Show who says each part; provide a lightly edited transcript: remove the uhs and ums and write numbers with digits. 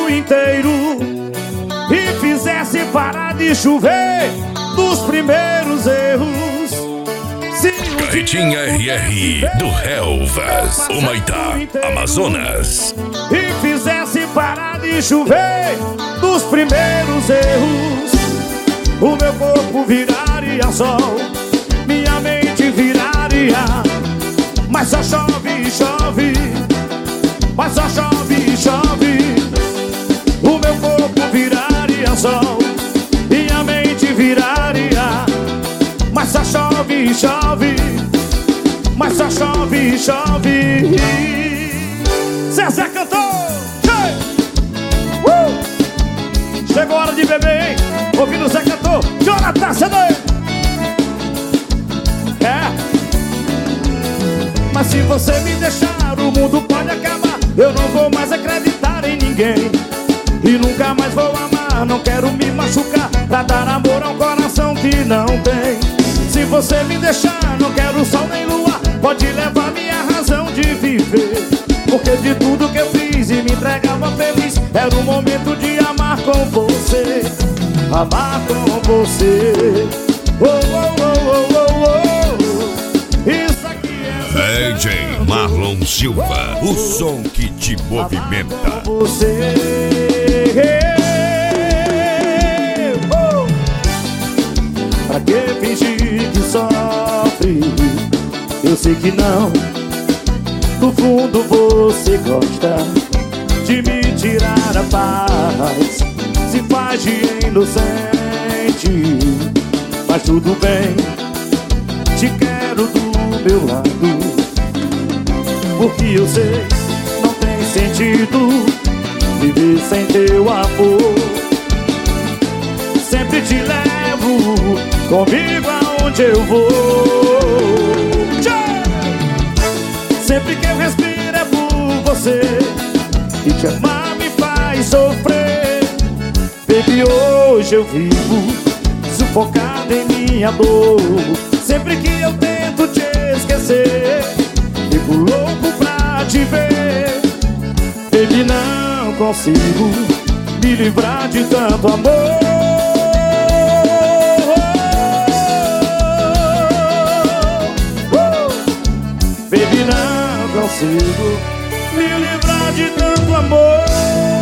Speaker 1: mundo inteiro e fizesse parar de chover dos primeiros erros.
Speaker 2: Carretinha RR do Relvas, Humaitá, Amazonas.
Speaker 1: E fizesse parar de chover dos primeiros erros, o meu corpo viraria sol, minha mente viraria. Mas só chove e chove, mas só chove e chove. O meu corpo viraria sol, minha mente viraria. Mas só chove e chove, mas só chove e chove. Zezé cantou! Chegou a hora de beber, hein? Ouvindo o Zé cantou, Jonathan CD. Mas se você me deixar, o mundo pode acabar. Eu não vou mais acreditar em ninguém e nunca mais vou amar. Não quero me machucar pra dar amor a um coração que não tem. Se você me deixar, não quero sol nem lua. Pode levar minha razão de viver, porque de tudo que eu fiz e me entregava feliz, era o momento de amar com você. Amar com você. Oh, oh, oh, oh, oh, oh. Isso aqui é
Speaker 2: DJ Marlon Silva, o som que te movimenta.
Speaker 1: Amar com você. Pra que fingir que sofre? Eu sei que não. No fundo você gosta de me tirar a paz, se faz de inocente. Mas tudo bem, te quero do meu lado, porque eu sei, não tem sentido viver sem teu amor. Sempre te levo comigo aonde eu vou. Sempre que eu respiro é por você, e te amar me faz sofrer. Baby, hoje eu vivo sufocado em minha dor. Sempre que eu tento te esquecer, fico louco pra te ver. Baby, não consigo me livrar de tanto amor. Baby, não consigo me livrar de tanto amor.